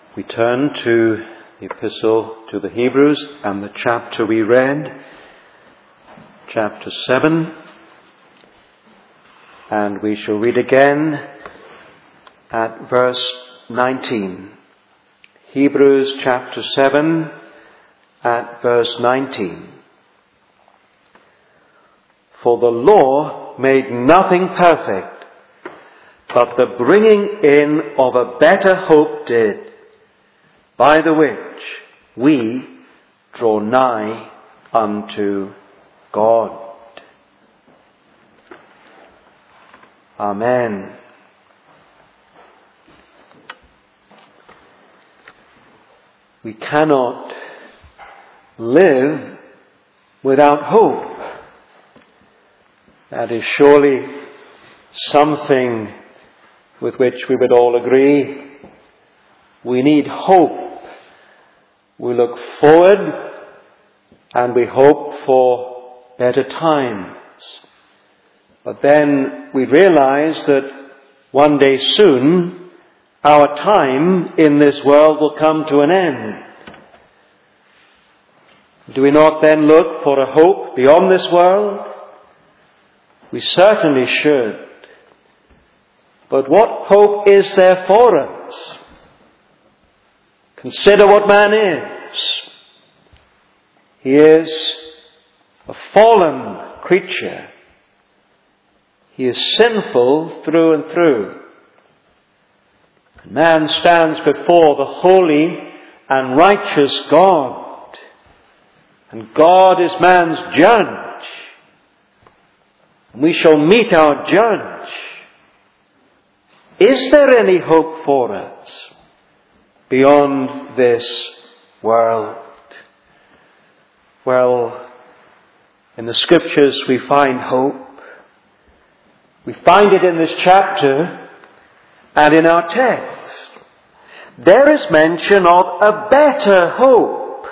We turn to the Epistle to the Hebrews and the chapter we read, chapter 7, and we shall read again at verse 19. Hebrews chapter 7 at verse 19. For the law made nothing perfect, but the bringing in of a better hope did, by the which we draw nigh unto God. Amen. We cannot live without hope. That is surely something with which we would all agree. We need hope. We look forward and we hope for better times. But then we realize that one day soon our time in this world will come to an end. Do we not then look for a hope beyond this world? We certainly should. But what hope is there for us? Consider what man is. He is a fallen creature. He is sinful through and through. Man stands before the holy and righteous God. And God is man's judge. And we shall meet our judge. Is there any hope for us beyond this world? Well, in the Scriptures we find hope. We find it in this chapter and in our text. There is mention of a better hope.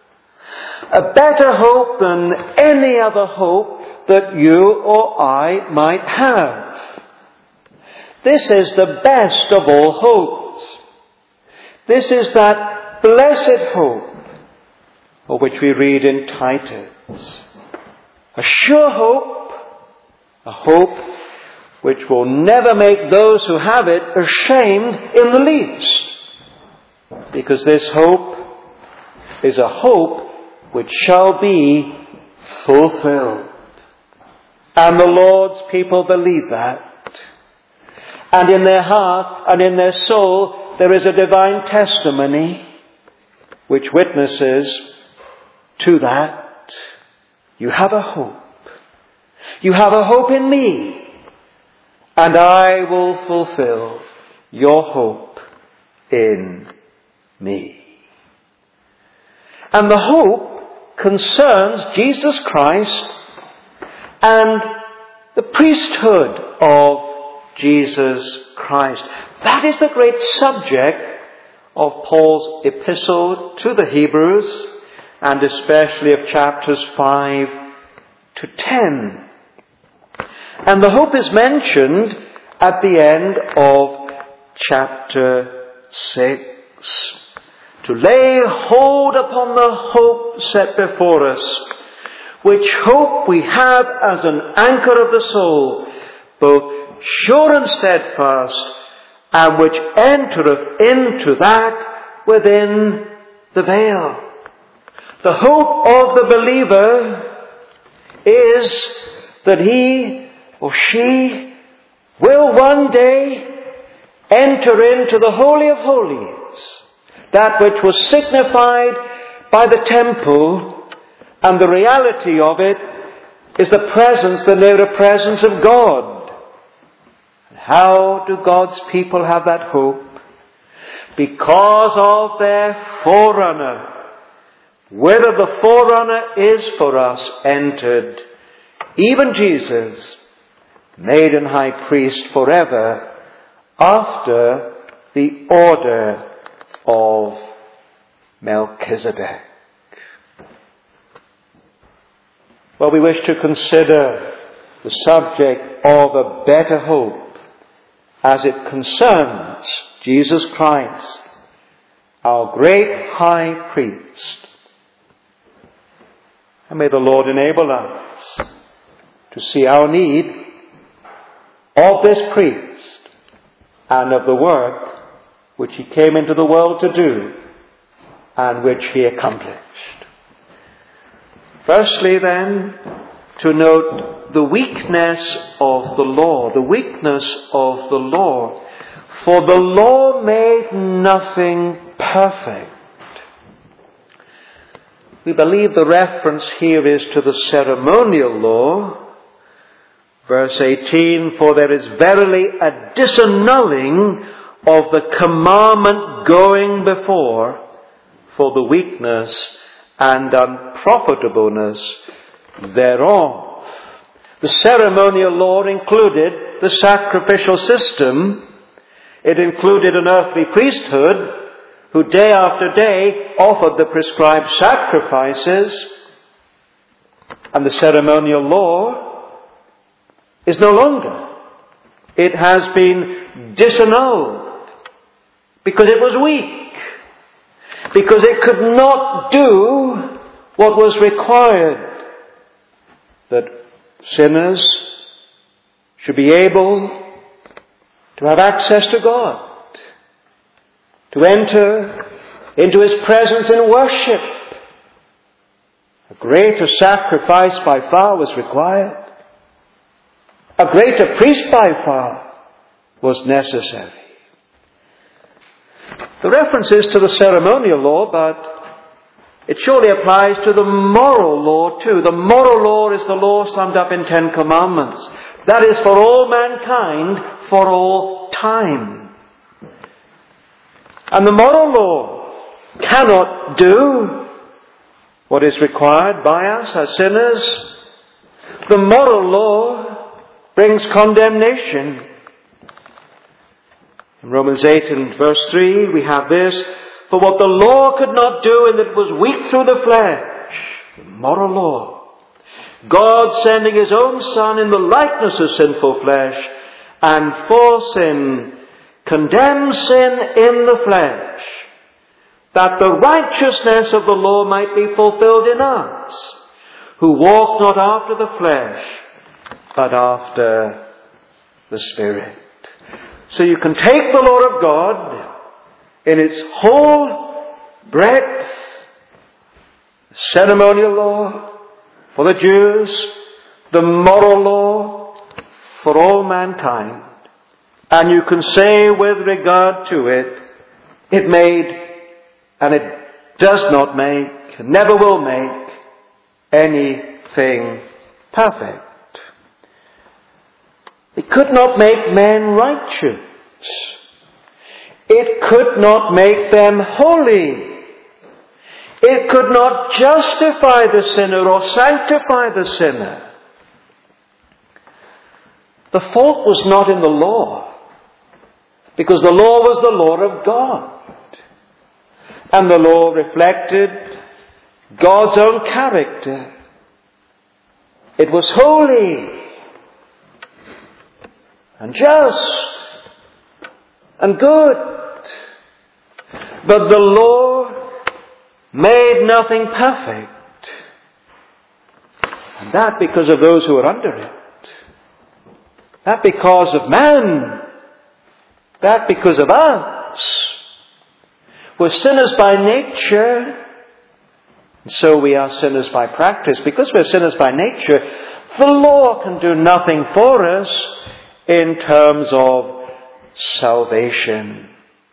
A better hope than any other hope that you or I might have. This is the best of all hopes. This is that blessed hope of which we read in Titus. A sure hope, a hope which will never make those who have it ashamed in the least. Because this hope is a hope which shall be fulfilled. And the Lord's people believe that. And in their heart and in their soul there is a divine testimony which witnesses to that. You have a hope. You have a hope in me. And I will fulfill your hope in me. And the hope concerns Jesus Christ and the priesthood of Jesus Christ. That is the great subject of Paul's epistle to the Hebrews, and especially of chapters 5 to 10. And the hope is mentioned at the end of chapter 6. To lay hold upon the hope set before us, which hope we have as an anchor of the soul, both sure and steadfast, and which entereth into that within the veil. The hope of the believer is that he or she will one day enter into the Holy of Holies, that which was signified by the temple, and the reality of it is the presence, the nearer presence of God. How do God's people have that hope? Because of their forerunner. Whether the forerunner is for us entered, even Jesus, made an high priest forever, after the order of Melchizedek. Well, we wish to consider the subject of a better hope as it concerns Jesus Christ our great high priest. And may the Lord enable us to see our need of this priest and of the work which he came into the world to do and which he accomplished. Firstly, then, to note the weakness of the law. The weakness of the law. For the law made nothing perfect. We believe the reference here is to the ceremonial law. Verse 18, for there is verily a disannulling of the commandment going before, for the weakness and unprofitableness thereof. The ceremonial law included the sacrificial system. It included an earthly priesthood who day after day offered the prescribed sacrifices. And the ceremonial law is no longer. It has been disannulled because it was weak. Because it could not do what was required. That sinners should be able to have access to God. To enter into His presence in worship. A greater sacrifice by far was required. A greater priest by far was necessary. The reference is to the ceremonial law, but it surely applies to the moral law too. The moral law is the law summed up in 10 commandments. That is for all mankind, for all time. And the moral law cannot do what is required by us as sinners. The moral law brings condemnation. In Romans 8 and verse 3 we have this, for what the law could not do and that was weak through the flesh, the moral law, God sending His own Son in the likeness of sinful flesh, and for sin, condemned sin in the flesh, that the righteousness of the law might be fulfilled in us, who walk not after the flesh, but after the Spirit. So you can take the law of God in its whole breadth, the ceremonial law for the Jews, the moral law for all mankind, and you can say with regard to it, it made and it does not make, never will make anything perfect. It could not make men righteous. It could not make them holy. It could not justify the sinner or sanctify the sinner. The fault was not in the law, because the law was the law of God. And the law reflected God's own character. It was holy and just and good. But the law made nothing perfect. And that because of those who were under it. That because of man. That because of us. We're sinners by nature. And so we are sinners by practice. Because we're sinners by nature, the law can do nothing for us in terms of salvation.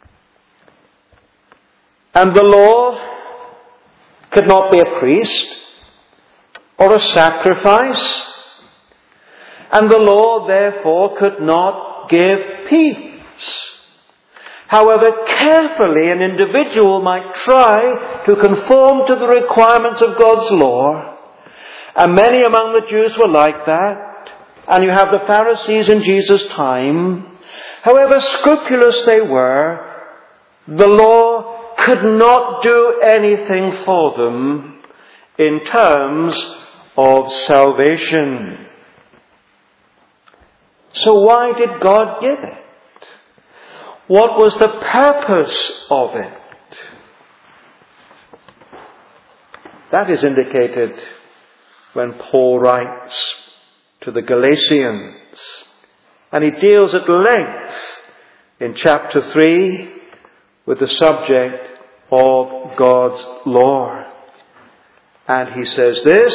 And the law could not be a priest or a sacrifice. And the law, therefore, could not give peace. However carefully an individual might try to conform to the requirements of God's law, and many among the Jews were like that, and you have the Pharisees in Jesus' time, however scrupulous they were, the law could not do anything for them in terms of salvation. So why did God give it? What was the purpose of it? That is indicated when Paul writes to the Galatians. And he deals at length in chapter 3 with the subject of God's law. And he says this,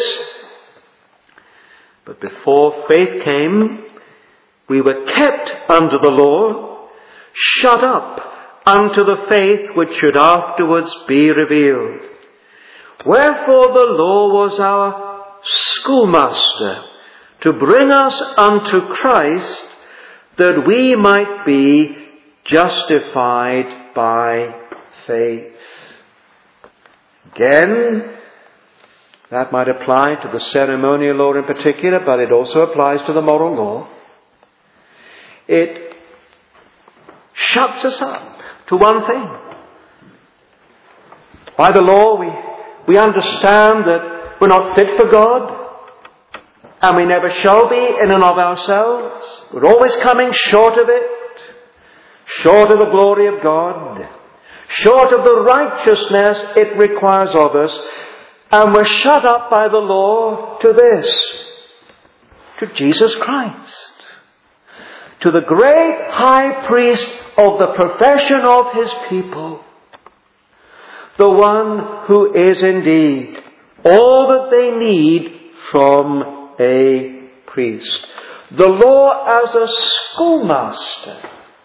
"But before faith came, we were kept under the law, shut up unto the faith which should afterwards be revealed. Wherefore the law was our schoolmaster, to bring us unto Christ, that we might be justified by faith." Again, that might apply to the ceremonial law in particular, but it also applies to the moral law. It shuts us up to one thing. By the law, we understand that we're not fit for God, and we never shall be in and of ourselves. We're always coming short of it, short of the glory of God, short of the righteousness it requires of us, and we're shut up by the law to this, to Jesus Christ, to the great high priest of the profession of his people, the one who is indeed all that they need from a priest. The law as a schoolmaster,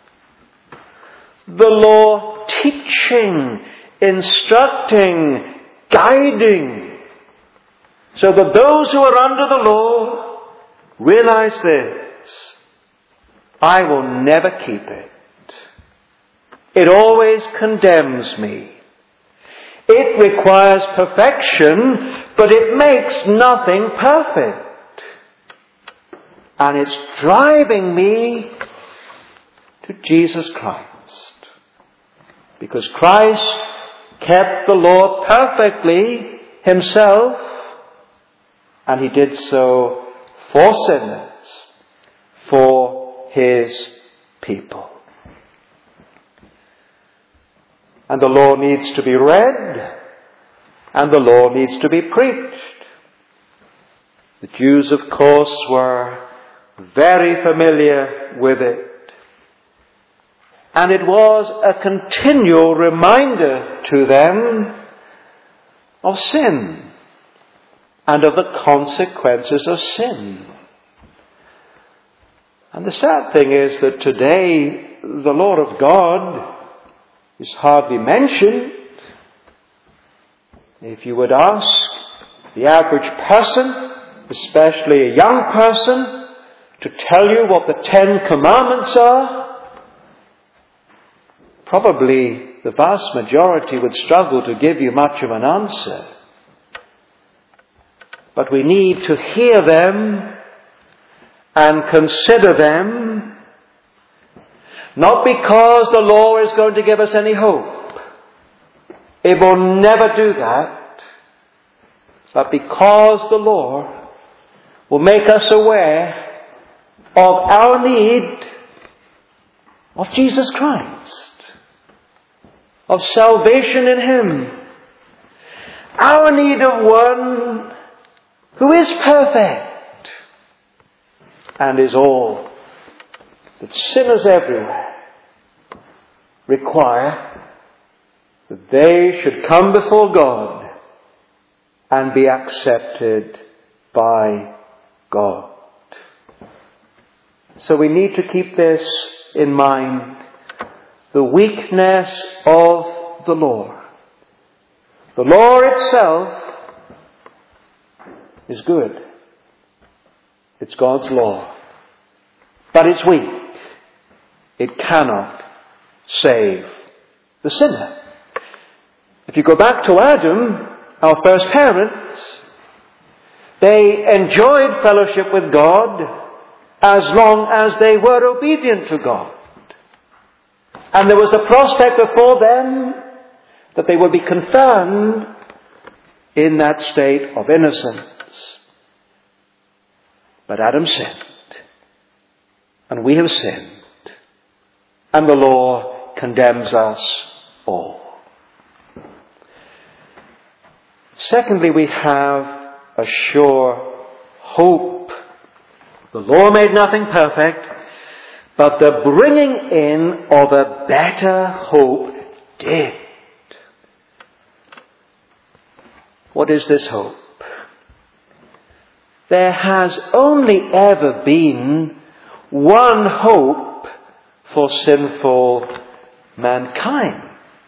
the law teaching, instructing, guiding, so that those who are under the law realize this: I will never keep it. It always condemns me. It requires perfection, but it makes nothing perfect. And it's driving me to Jesus Christ. Because Christ kept the law perfectly himself, and he did so for sinners, for his people. And the law needs to be read, and the law needs to be preached. The Jews, of course, were very familiar with it. And it was a continual reminder to them of sin and of the consequences of sin. And the sad thing is that today the law of God is hardly mentioned. If you would ask the average person, especially a young person, to tell you what the 10 Commandments are, probably the vast majority would struggle to give you much of an answer. But we need to hear them and consider them, not because the law is going to give us any hope. It will never do that. But because the law will make us aware of our need of Jesus Christ, of salvation in him, our need of one who is perfect and is all that sinners everywhere require, that they should come before God and be accepted by God. So we need to keep this in mind, the weakness of the law. The law itself is good. It's God's law. But it's weak. It cannot save the sinner. If you go back to Adam, our first parents, they enjoyed fellowship with God as long as they were obedient to God. And there was a prospect before them that they would be confirmed in that state of innocence. But Adam sinned, and we have sinned, and the law condemns us all. Secondly, we have a sure hope. The law made nothing perfect, but the bringing in of a better hope did. What is this hope? There has only ever been one hope for sinful mankind.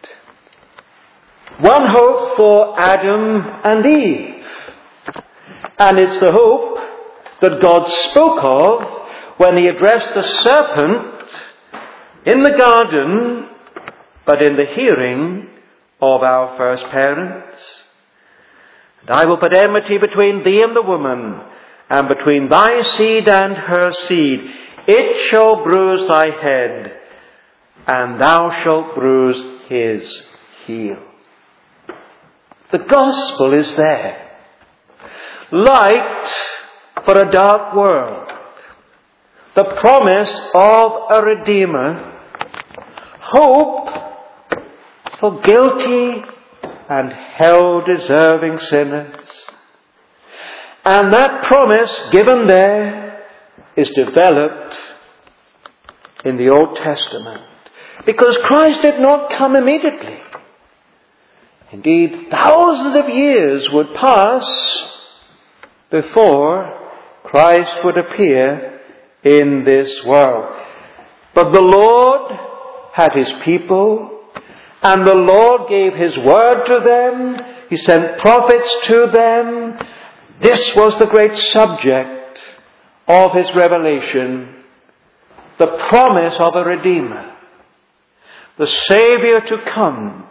One hope for Adam and Eve. And it's the hope that God spoke of when he addressed the serpent in the garden, but in the hearing of our first parents. And I will put enmity between thee and the woman, and between thy seed and her seed. It shall bruise thy head, and thou shalt bruise his heel. The gospel is there. Light for a dark world. The promise of a Redeemer. Hope for guilty and hell-deserving sinners. And that promise given there is developed in the Old Testament. Because Christ did not come immediately. Indeed, thousands of years would pass before Christ would appear in this world. But the Lord had his people, and the Lord gave his word to them. He sent prophets to them. This was the great subject of his revelation, the promise of a Redeemer, the Savior to come.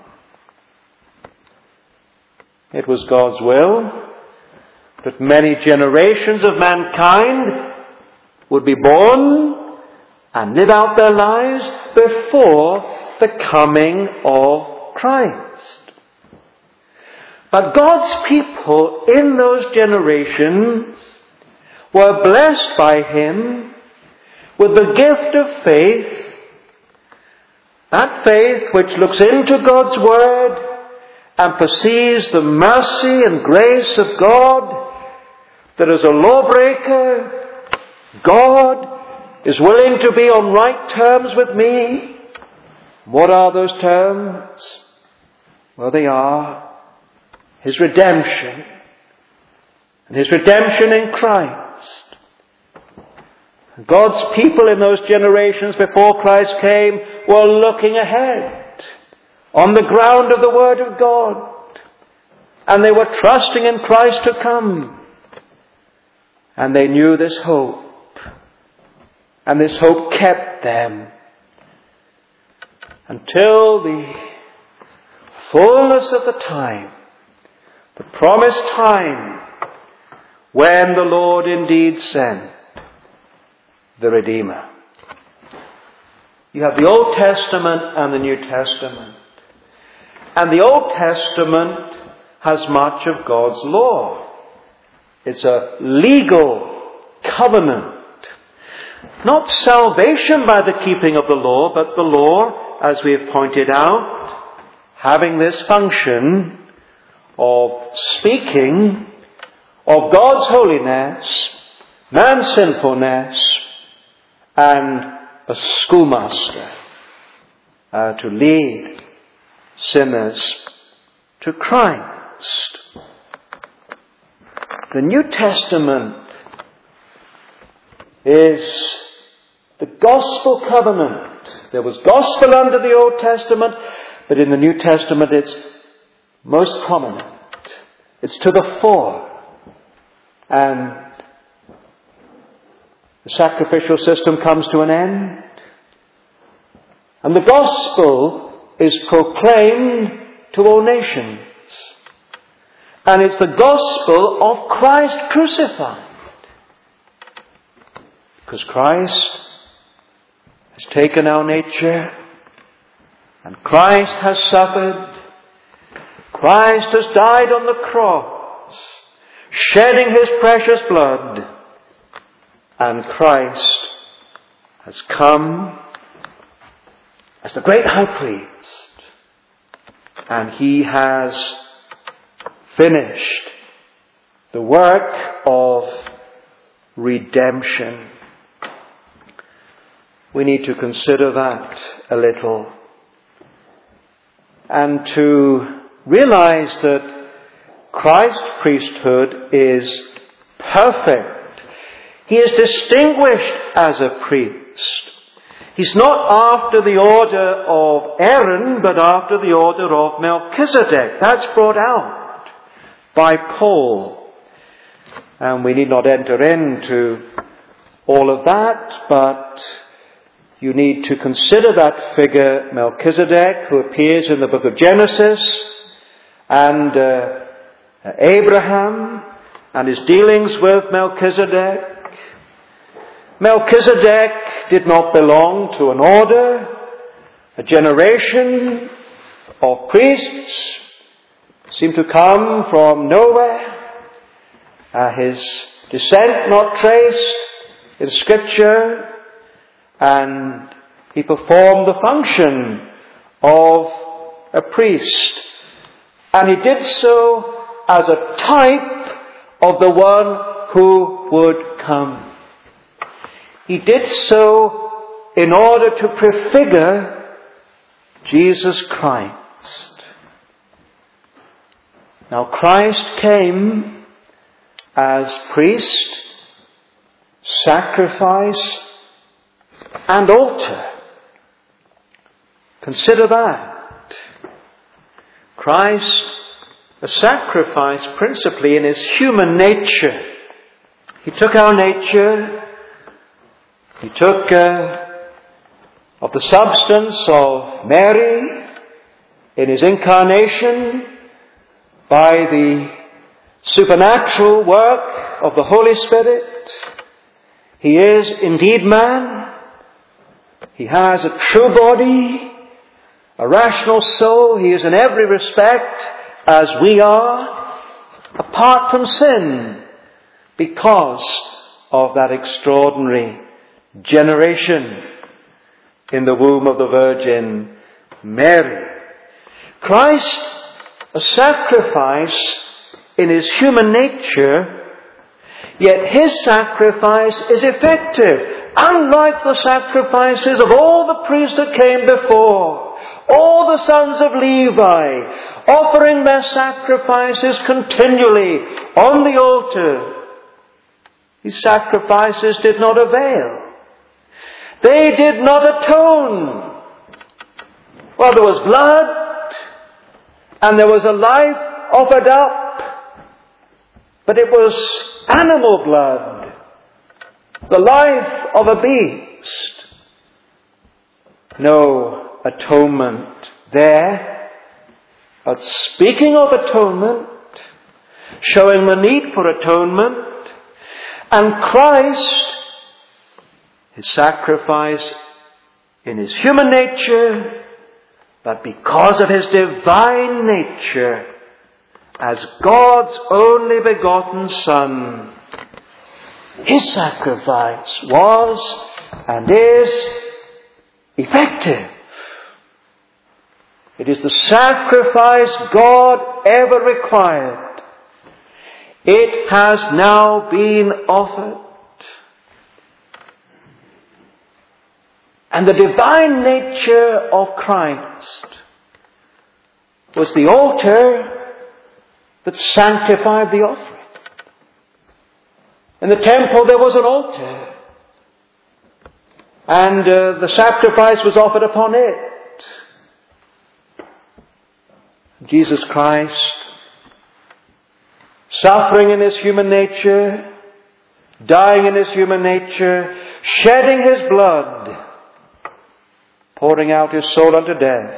It was God's will that many generations of mankind would be born and live out their lives before the coming of Christ. But God's people in those generations were blessed by him with the gift of faith, that faith which looks into God's word and perceives the mercy and grace of God, that as a lawbreaker, God is willing to be on right terms with me. What are those terms? Well, they are his redemption, and his redemption in Christ. God's people in those generations before Christ came were looking ahead on the ground of the Word of God, and they were trusting in Christ to come. And they knew this hope, and this hope kept them until the fullness of the time, the promised time, when the Lord indeed sent the Redeemer. You have the Old Testament and the New Testament. And the Old Testament has much of God's law. It's a legal covenant. Not salvation by the keeping of the law, but the law, as we have pointed out, having this function of speaking of God's holiness, man's sinfulness, and a schoolmaster to lead sinners to Christ. The New Testament is the gospel covenant. There was gospel under the Old Testament, but in the New Testament it's most prominent. It's to the fore. And the sacrificial system comes to an end. And the gospel is proclaimed to all nations. And it's the gospel of Christ crucified. Because Christ has taken our nature, and Christ has suffered. Christ has died on the cross, shedding his precious blood. And Christ has come as the great high priest. And he has finished the work of redemption. We need to consider that a little and to realize that Christ's priesthood is perfect. He is distinguished as a priest. He's not after the order of Aaron, but after the order of Melchizedek. That's brought out by Paul. And we need not enter into all of that, but you need to consider that figure, Melchizedek, who appears in the book of Genesis, and Abraham and his dealings with Melchizedek. Melchizedek did not belong to an order, a generation of priests, seemed to come from nowhere. His descent not traced in Scripture, and he performed the function of a priest. And he did so as a type of the one who would come. He did so in order to prefigure Jesus Christ. Now Christ came as priest, sacrifice, and altar. Consider that. Christ, a sacrifice principally in his human nature. He took our nature. He took of the substance of Mary in his incarnation by the supernatural work of the Holy Spirit. He is indeed man. He has a true body, a rational soul. He is in every respect as we are, apart from sin, because of that extraordinary generation in the womb of the Virgin Mary. Christ, a sacrifice in his human nature, yet his sacrifice is effective. Unlike the sacrifices of all the priests that came before, all the sons of Levi, offering their sacrifices continually on the altar, these sacrifices did not avail. They did not atone. Well, there was blood, and there was a life offered up, but it was animal blood, the life of a beast. No atonement there. But speaking of atonement, showing the need for atonement, and Christ, his sacrifice in his human nature, but because of his divine nature, as God's only begotten Son, his sacrifice was and is effective. It is the sacrifice God ever required. It has now been offered. And the divine nature of Christ was the altar that sanctified the offering. In the temple there was an altar, and the sacrifice was offered upon it. Jesus Christ, suffering in his human nature, dying in his human nature, shedding his blood, pouring out his soul unto death.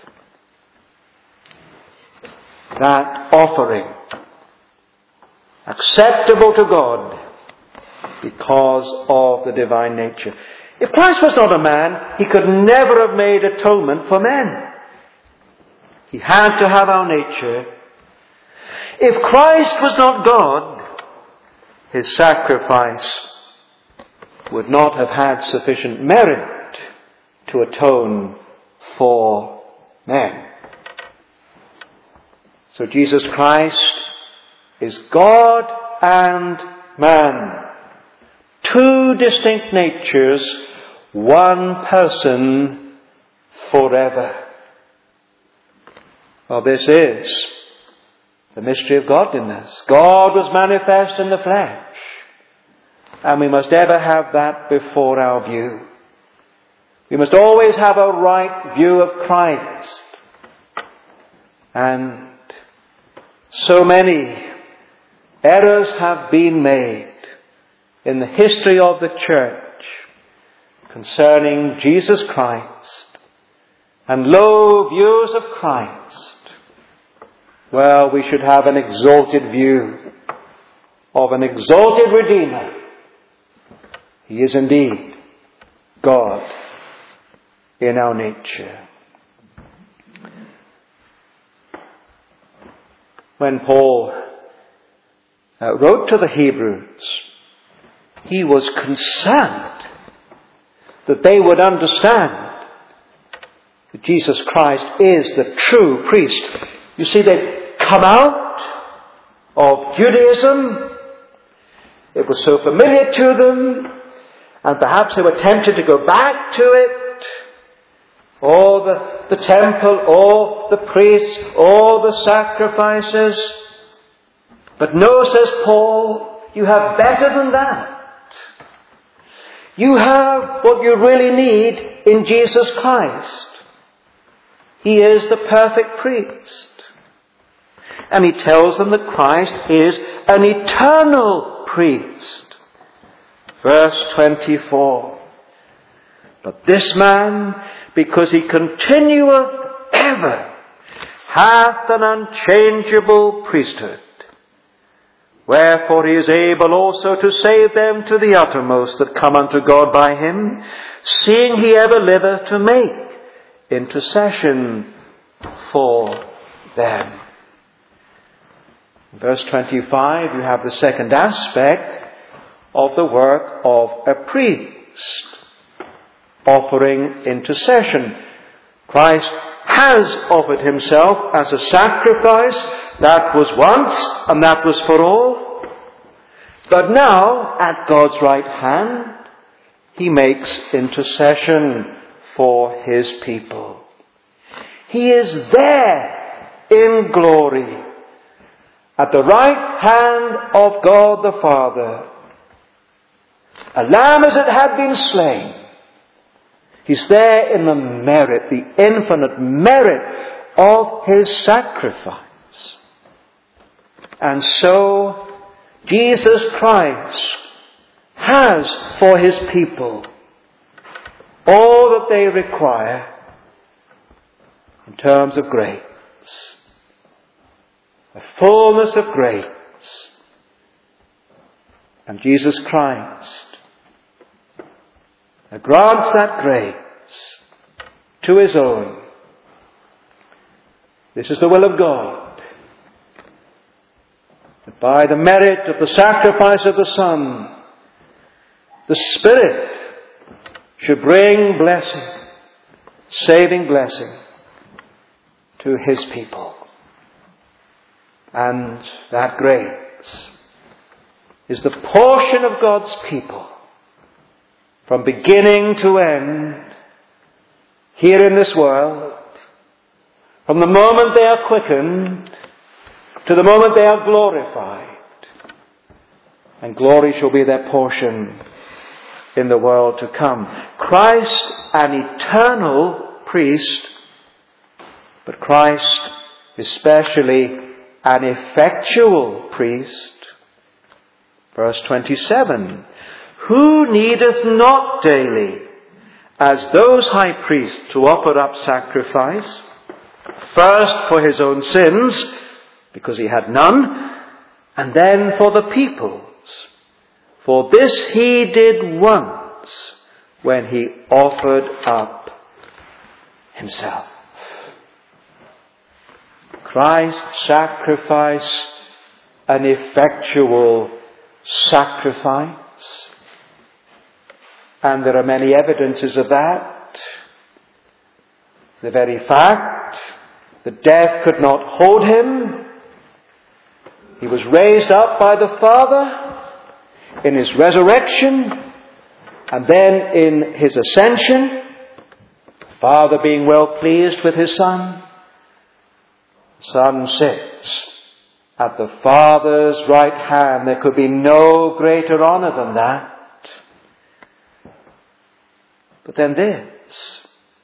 That offering, acceptable to God because of the divine nature. If Christ was not a man, he could never have made atonement for men. He had to have our nature. If Christ was not God, his sacrifice would not have had sufficient merit to atone for men. So Jesus Christ is God and man. Two distinct natures, one person forever. Well, this is the mystery of godliness. God was manifest in the flesh. And we must ever have that before our view. We must always have a right view of Christ. And so many errors have been made in the history of the church concerning Jesus Christ and low views of Christ. Well, we should have an exalted view of an exalted Redeemer. He is indeed God in our nature. When Paul wrote to the Hebrews, he was concerned that they would understand that Jesus Christ is the true priest. You see, they'd come out of Judaism. It was so familiar to them, and perhaps they were tempted to go back to it. All the temple, all the priests, all the sacrifices. But no, says Paul, you have better than that. You have what you really need in Jesus Christ. He is the perfect priest. And he tells them that Christ is an eternal priest. Verse 24. But this man, because he continueth ever, hath an unchangeable priesthood. Wherefore he is able also to save them to the uttermost that come unto God by him, seeing he ever liveth to make intercession for them. In verse 25, you have the second aspect of the work of a priest, offering intercession. Christ has offered himself as a sacrifice. That was once, and that was for all. But now, at God's right hand, he makes intercession for his people. He is there in glory, at the right hand of God the Father. A lamb as it had been slain. He's there in the merit, the infinite merit of his sacrifice. And so, Jesus Christ has for his people all that they require in terms of grace. A fullness of grace. And Jesus Christ grants that grace to his own. This is the will of God, that by the merit of the sacrifice of the Son, the Spirit should bring blessing, saving blessing to his people. And that grace is the portion of God's people from beginning to end here in this world, from the moment they are quickened to the moment they are glorified. And glory shall be their portion in the world to come. Christ, an eternal priest, but Christ especially an effectual priest. Verse 27. Who needeth not daily, as those high priests, to offer up sacrifice, first for his own sins, because he had none, and then for the people's. For this he did once, when he offered up himself. Christ's sacrifice, an effectual sacrifice. And there are many evidences of that. The very fact that death could not hold him He was raised up by the Father in His resurrection, and then in His ascension, the Father being well pleased with His Son, the Son sits at the Father's right hand. There could be no greater honor than that. But then this.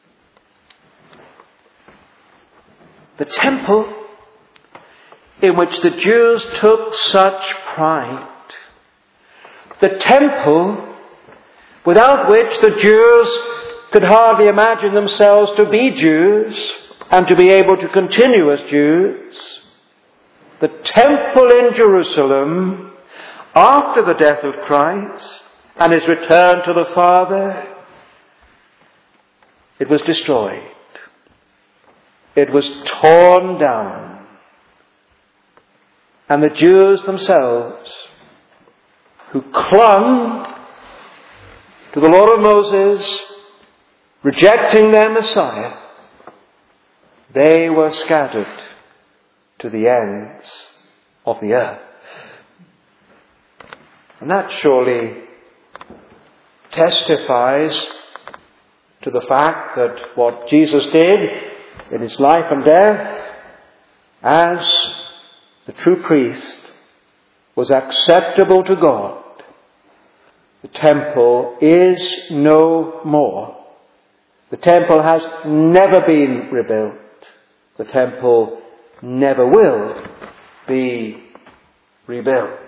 The temple in which the Jews took such pride. The temple without which the Jews could hardly imagine themselves to be Jews and to be able to continue as Jews. The temple in Jerusalem, after the death of Christ and His return to the Father, it was destroyed. It was torn down. And the Jews themselves, who clung to the law of Moses, rejecting their Messiah, they were scattered to the ends of the earth. And that surely testifies to the fact that what Jesus did in His life and death as the true priest was acceptable to God. The temple is no more. The temple has never been rebuilt. The temple never will be rebuilt.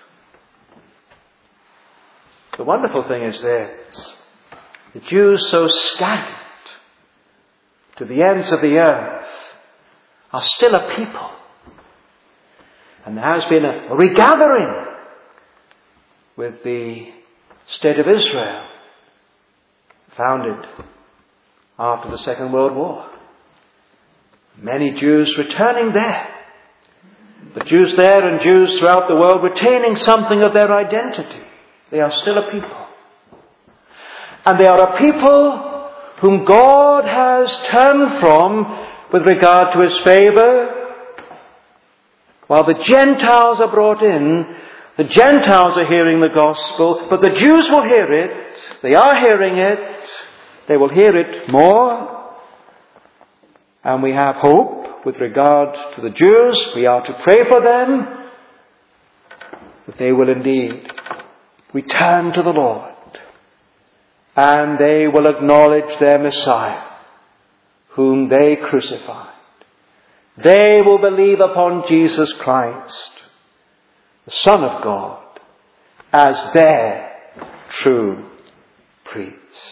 The wonderful thing is this. The Jews so scattered to the ends of the earth are still a people. And there has been a regathering with the state of Israel, founded after the Second World War. Many Jews returning there. But Jews there and Jews throughout the world retaining something of their identity. They are still a people. And they are a people whom God has turned from with regard to His favour. While the Gentiles are brought in, the Gentiles are hearing the gospel, but the Jews will hear it. They are hearing it. They will hear it more. And we have hope with regard to the Jews. We are to pray for them, that they will indeed return to the Lord. And they will acknowledge their Messiah, whom they crucified. They will believe upon Jesus Christ, the Son of God, as their true priest.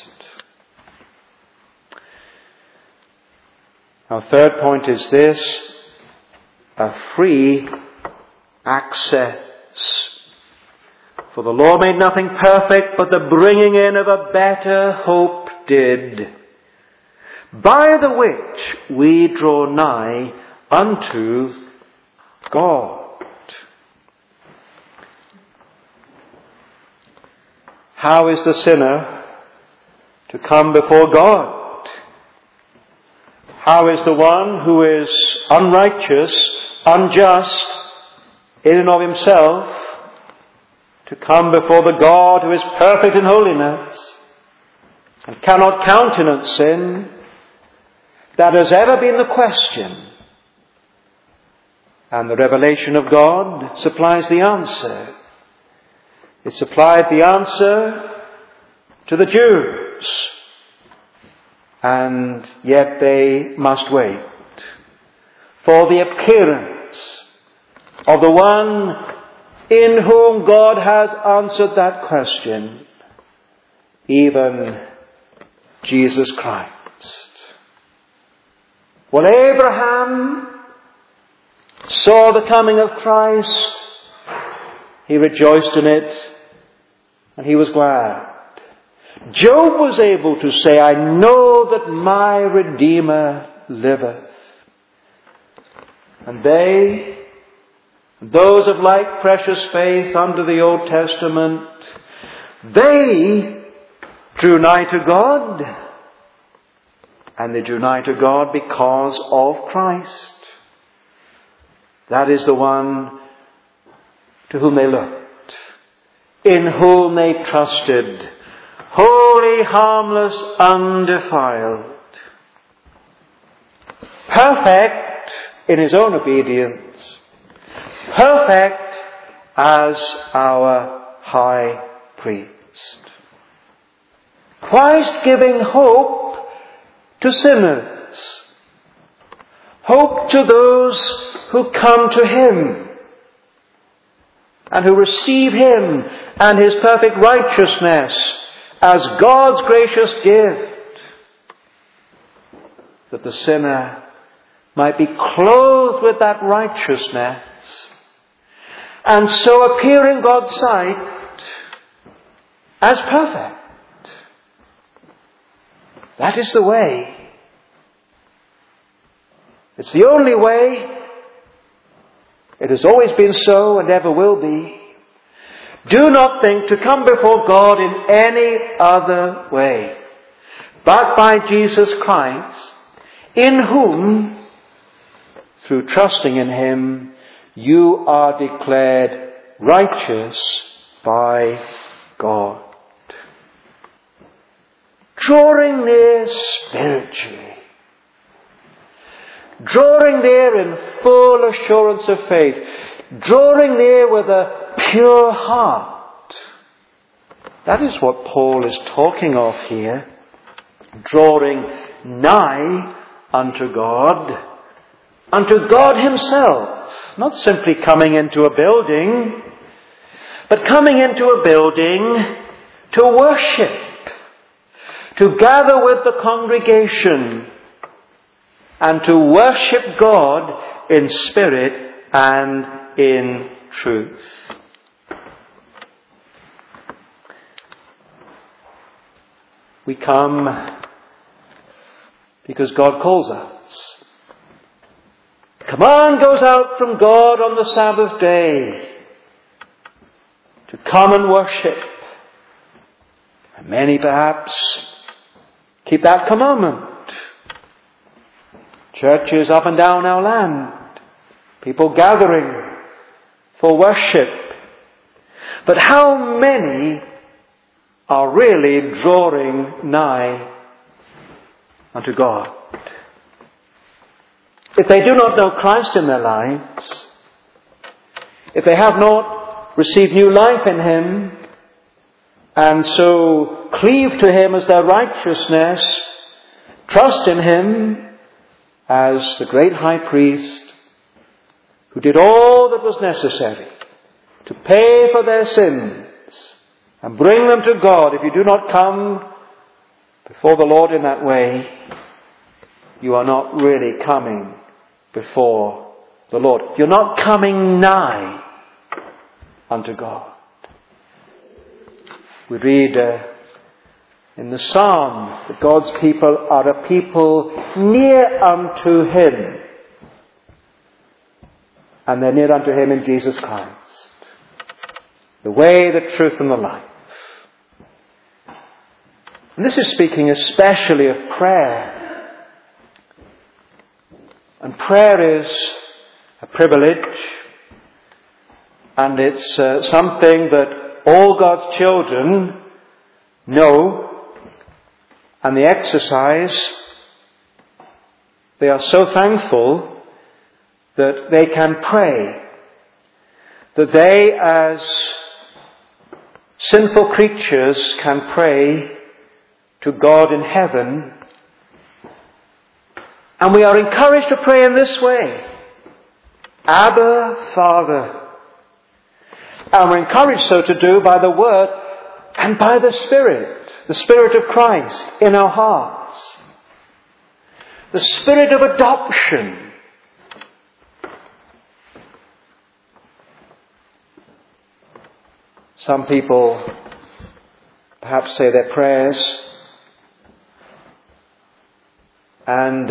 Our third point is this: a free access. For the law made nothing perfect, but the bringing in of a better hope did, by the which we draw nigh unto God. How is the sinner to come before God? How is the one who is unrighteous, unjust in and of himself, to come before the God who is perfect in holiness and cannot countenance sin? That has ever been the question. And the revelation of God supplies the answer. It supplied the answer to the Jews. And yet they must wait for the appearance of the one in whom God has answered that question, even Jesus Christ. When Abraham saw the coming of Christ, he rejoiced in it and he was glad. Job was able to say, I know that my Redeemer liveth. And those of like precious faith under the Old Testament, they drew nigh to God. And they drew nigh to God because of Christ. That is the one to whom they looked, in whom they trusted, holy, harmless, undefiled, perfect in his own obedience, perfect as our high priest. Christ giving hope to sinners, hope to those who come to him and who receive him and his perfect righteousness as God's gracious gift, that the sinner might be clothed with that righteousness and so appear in God's sight as perfect. That is the way. It's the only way. It has always been so and ever will be. Do not think to come before God in any other way, but by Jesus Christ, in whom, through trusting in him, you are declared righteous by God. Drawing near spiritually, drawing near in full assurance of faith, drawing near with a pure heart. That is what Paul is talking of here. Drawing nigh unto God himself. Not simply coming into a building, but coming into a building to worship, to gather with the congregation, and to worship God in spirit and in truth. We come because God calls us. Command goes out from God on the Sabbath day to come and worship. And many perhaps keep that commandment. Churches up and down our land, people gathering for worship. But how many are really drawing nigh unto God? If they do not know Christ in their lives, if they have not received new life in him, and so cleave to him as their righteousness, trust in him as the great high priest who did all that was necessary to pay for their sins and bring them to God. If you do not come before the Lord in that way, you are not really coming before the Lord. You're not coming nigh unto God. We read in the Psalm that God's people are a people near unto him. And they're near unto him in Jesus Christ. The way, the truth, and the life. And this is speaking especially of prayer. And prayer is a privilege. And it's something that all God's children know. And they exercise. They are so thankful that they can pray. That they as sinful creatures can pray to God in heaven. And we are encouraged to pray in this way. Abba, Father. And we're encouraged so to do by the Word and by the Spirit of Christ in our hearts. The Spirit of adoption. Some people perhaps say their prayers and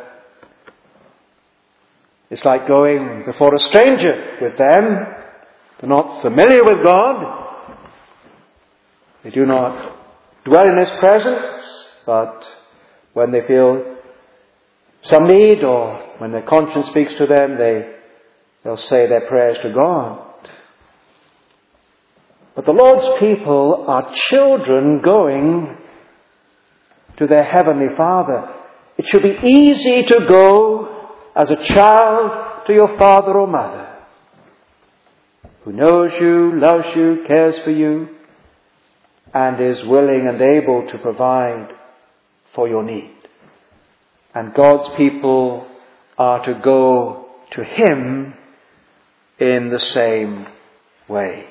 it's like going before a stranger with them. They're not familiar with God. They do not dwell in his presence, but when they feel some need or when their conscience speaks to them, they'll say their prayers to God. But the Lord's people are children going to their Heavenly Father. It should be easy to go as a child to your father or mother, who knows you, loves you, cares for you, and is willing and able to provide for your need. And God's people are to go to Him in the same way.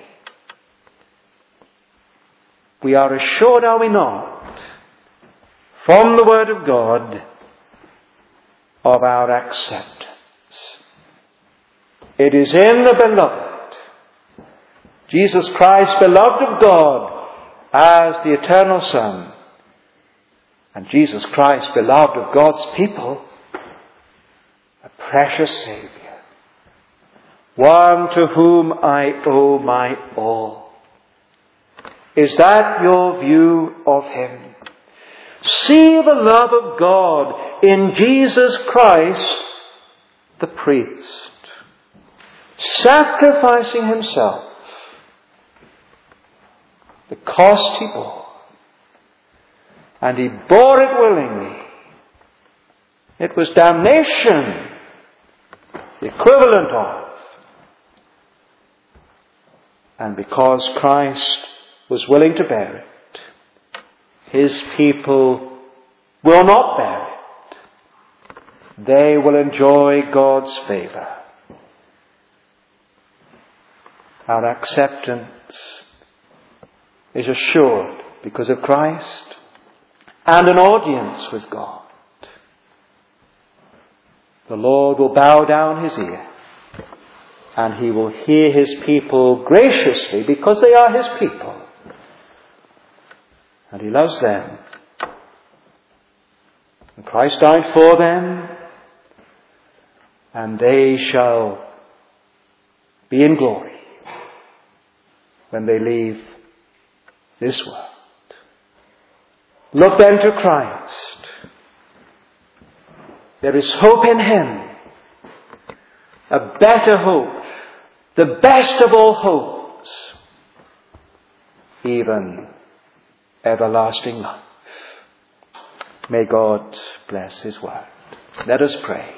We are assured, are we not, from the Word of God, of our acceptance. It is in the beloved, Jesus Christ, beloved of God, as the eternal Son, and Jesus Christ, beloved of God's people, a precious Saviour, one to whom I owe my all. Is that your view of Him? See the love of God in Jesus Christ, the priest, sacrificing Himself, the cost He bore, and He bore it willingly. It was damnation, the equivalent of. And because Christ was willing to bear it, His people will not bear it. They will enjoy God's favour. Our acceptance is assured because of Christ and an audience with God. The Lord will bow down His ear and He will hear His people graciously because they are His people. And He loves them. And Christ died for them, and they shall be in glory when they leave this world. Look then to Christ. There is hope in Him, a better hope, the best of all hopes, even everlasting life. May God bless His word. Let us pray.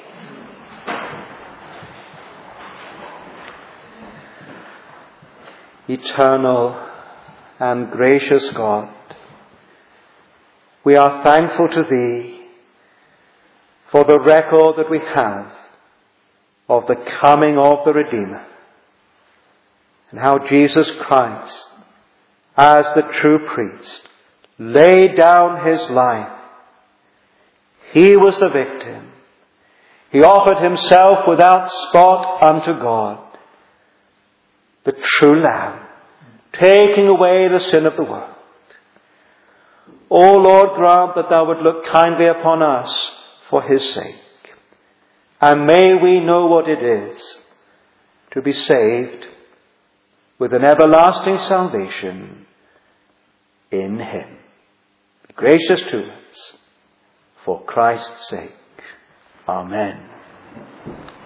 Eternal and gracious God, we are thankful to Thee for the record that we have of the coming of the Redeemer, and how Jesus Christ, as the true priest, laid down His life. He was the victim. He offered Himself without spot unto God, the true Lamb, taking away the sin of the world. O Lord, grant that Thou would look kindly upon us for His sake, and may we know what it is to be saved with an everlasting salvation in Him. Be gracious to us for Christ's sake. Amen.